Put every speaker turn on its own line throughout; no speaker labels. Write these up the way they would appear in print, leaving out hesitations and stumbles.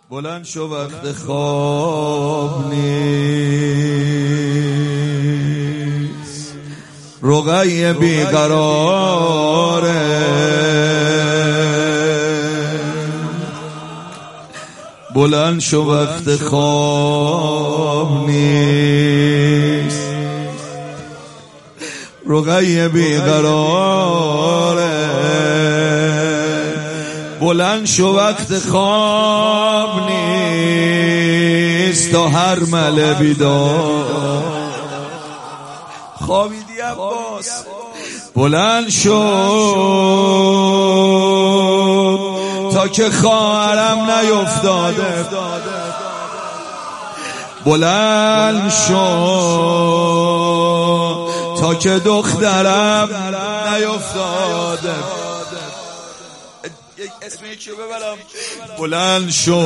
بلند شو وقت خواب نیست، رقیه بیقراره. بلند شو وقت خواب نیست، رقیه بیقراره. بلند شو وقت خواب نیست، تا هر مله بیدار. خوابیدی عباس؟ بلند شو تا که خواهرم نیفتاده. بلند شو تا که دخترم نیفتاده. اسم یکی رو ببرم. بلند شو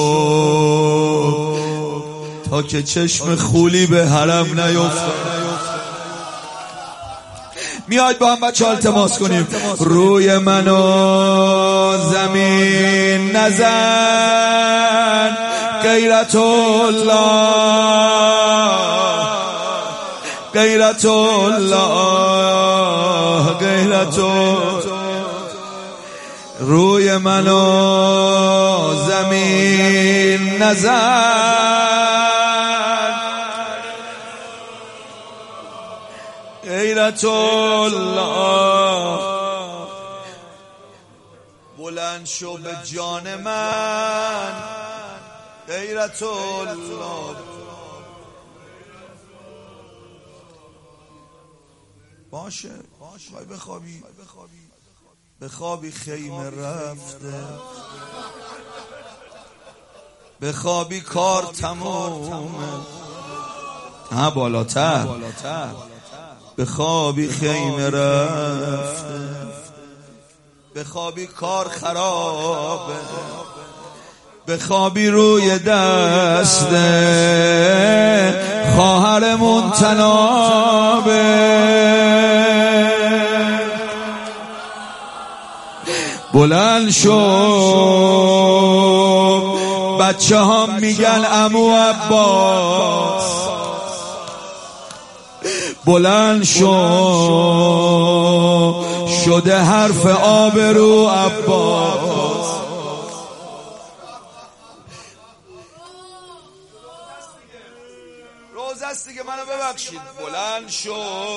تا که چشم خولی به حرم نیفتاده. میاید با هم بچه التماس کنیم. روی منو زمین نزن، غیرت الله، غیرت الله، غیرت الله. روی منو زمین نزن، غیرت الله. بلند شو به جان من، غیرت الله. باشه خواهی بخوابی خیمه رفته، بخوابی کار تمومه. ها بالاتر. بخوابی خیمه رفته، بخوابی کار خرابه، بخوابی روی دست خواهرمون تنابه. بلند شو بچه ها میگن عمو عباس. بلند شو شده حرف آبرو عباس. روز است دیگه، منو ببخشید. بلند شو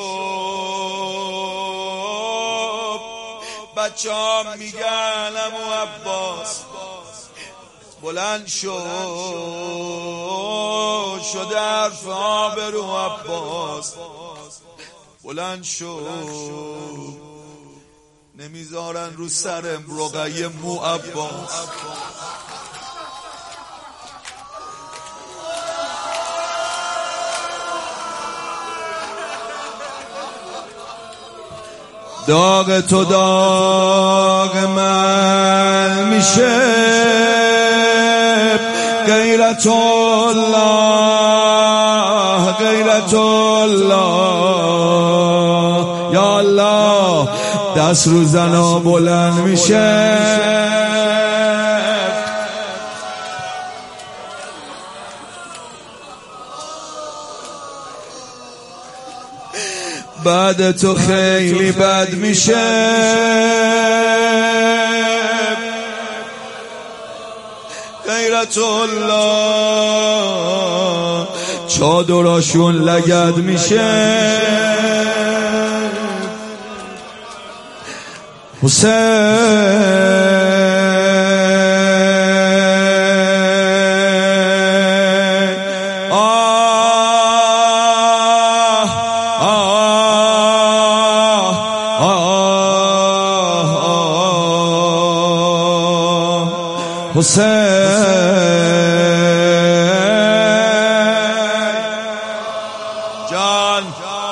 بچه ها میگن عمو عباس. بلند شو شده حرف آبرو عباس. بلند شو نمیذارن رو سرم رقیه مو عباس. داغ تو داغ من میشه، غیرت الله، غیرت الله. یا الله دست رو زنا بلند میشه. بعد تو خیلی بد میشه، غیرت الله. چادراشون لگد میشه. حسین جان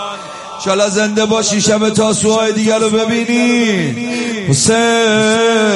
شالا زنده باشی شب تاسوهای دیگر رو ببینی. حسین